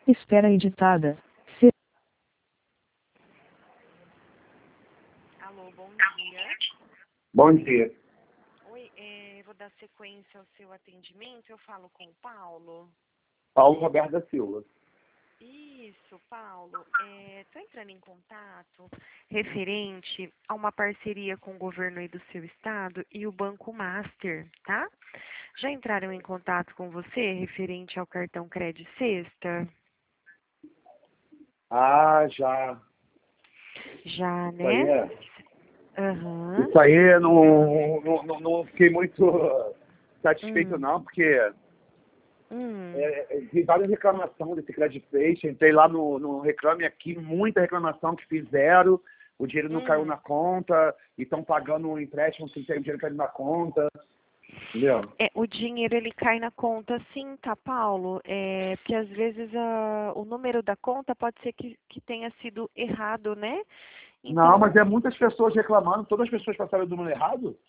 Espera editada. Se... Alô, bom dia. Bom dia. Oi, vou dar sequência ao seu atendimento. Eu falo com o Paulo. Paulo Roberto da Silva. Isso, Paulo. Estou entrando em contato referente a uma parceria com o governo aí do seu estado e o Banco Master, tá? Já entraram em contato com você referente ao cartão Crédito Sexta? Ah, já. Já, Isso aí né? é. Aham. Isso aí eu não fiquei muito satisfeito não, porque vi várias reclamações desse Credit Peixe. Entrei lá no Reclame Aqui, muita reclamação que fizeram, o dinheiro não caiu na conta, e estão pagando um empréstimo sem ter o dinheiro caindo na conta. Entendeu? O dinheiro ele cai na conta sim, tá, Paulo? Porque às vezes o número da conta pode ser que tenha sido errado, né? Não, Então, mas é muitas pessoas reclamando, todas as pessoas passaram do número errado.